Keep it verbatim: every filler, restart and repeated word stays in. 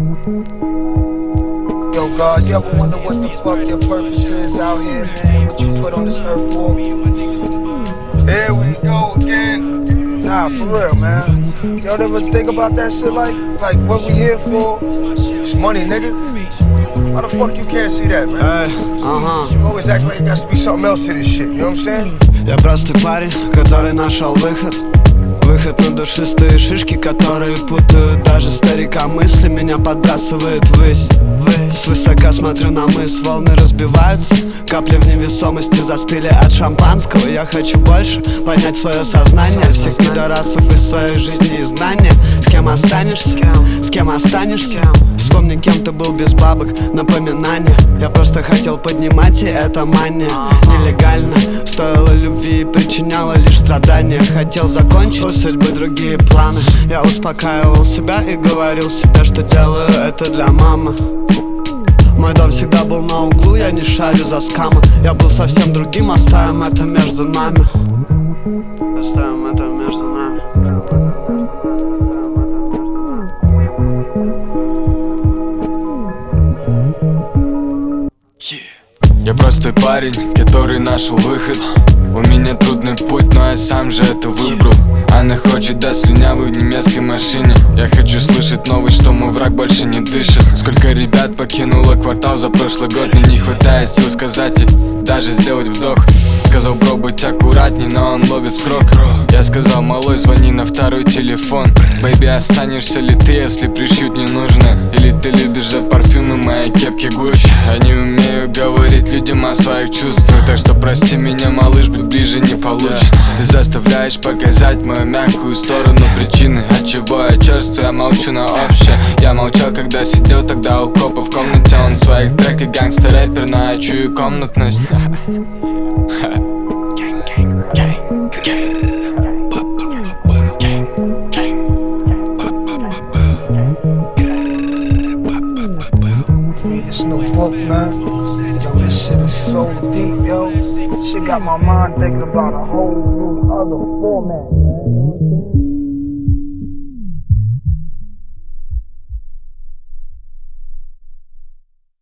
Yo, God, you ever wonder what the fuck your purpose is out here, man? What you put on this earth for? Here we go again. Nah, for real, man. Y'all ever think about that shit like, like what we here for? It's money, nigga. How the fuck you can't see that, man? Эй, ага. You always act like there has to be something else to this shit, you know what I'm saying? Я простой парень, который нашел выход. Выход на душистые шишки, которые путают даже старика. Мысли меня подбрасывает ввысь. Свысока смотрю на мыс, волны разбиваются. Капли в невесомости застыли от шампанского. Я хочу больше поднять свое сознание. Всех пидорасов из своей жизни и знания. С кем останешься? С кем останешься? Вспомни, кем ты был без бабок, напоминания. Я просто хотел поднимать, и это мания. Нелегально, стоило любви и причиняло лишь страдания. Хотел закончить, у судьбы другие планы. Я успокаивал себя и говорил себе, что делаю это для мамы. Мой дом всегда был на углу, я не шарю за скамы. Я был совсем другим, оставим это между нами. Оставим это между нами. Я простой парень, который нашел выход. У меня трудный путь, но я сам же это выбрал. Она хочет, да, слюнявый в немецкой машине. Я хочу слышать новость, что мой враг больше не дышит. Сколько ребят покинуло квартал за прошлый год. Мне не хватает сил сказать и даже сделать вдох. Сказал, бро, быть аккуратней, но он ловит срок. Я сказал, малой, звони на второй телефон. Бэйби, останешься ли ты, если пришьют не нужно? Или ты любишь за парфюмы моей кепки Гуччи? Я не умею говорить людям о своих чувствах, так что прости меня, малыш, быть ближе не получится. Ты заставляешь показать мою мягкую сторону. Причины, отчего я черствую, я молчу на общее. Я молчал, когда сидел тогда у копа в комнате. Он в своих треках гангстер-рэпер, но я чую комнатность. It's no book, man. Yo, this shit is so deep, yo. Shit got my mind thinking about a whole new other format, man. You know what I'm saying?